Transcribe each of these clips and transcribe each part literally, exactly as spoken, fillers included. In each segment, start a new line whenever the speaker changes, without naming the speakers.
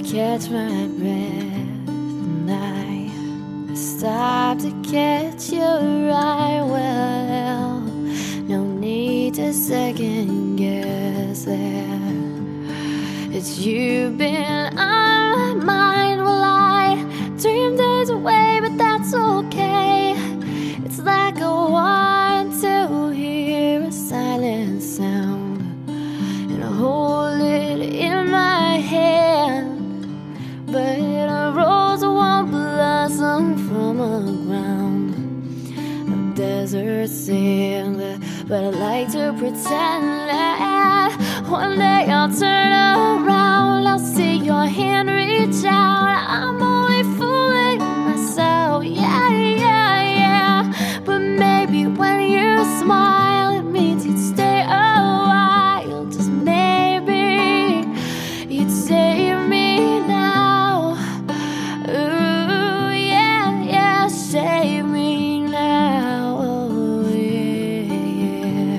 catch my breath, and I stop to catch your eye. Well, no need to second guess that it's you've been on my mind. Well, I dream days away, but that's okay. It's like I want to hear a silent sound and hold it in my hand. But a rose won't blossom from a ground of desert sand. But I like to pretend that one day I'll turn around, I'll see your hand reach out. I'm only fooling myself, yeah, yeah, yeah. But maybe when you smile, it means you'd stay a while. Just maybe you'd save me now. Ooh, yeah, yeah, save me now. Oh, yeah, yeah.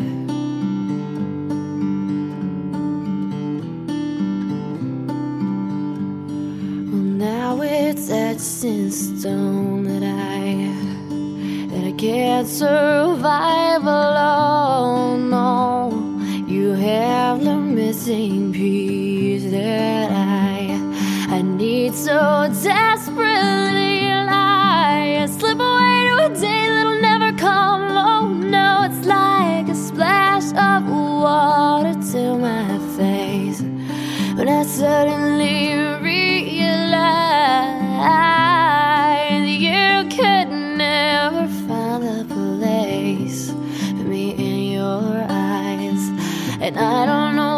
Well, now it's etched in stone that I that I can't survive alone. No, you have the missing piece that I I need so desperately. And I slip away to a day that'll never come. Oh no, it's like a splash of water to my face when I suddenly realize you could never find a place for me in your eyes. And I don't know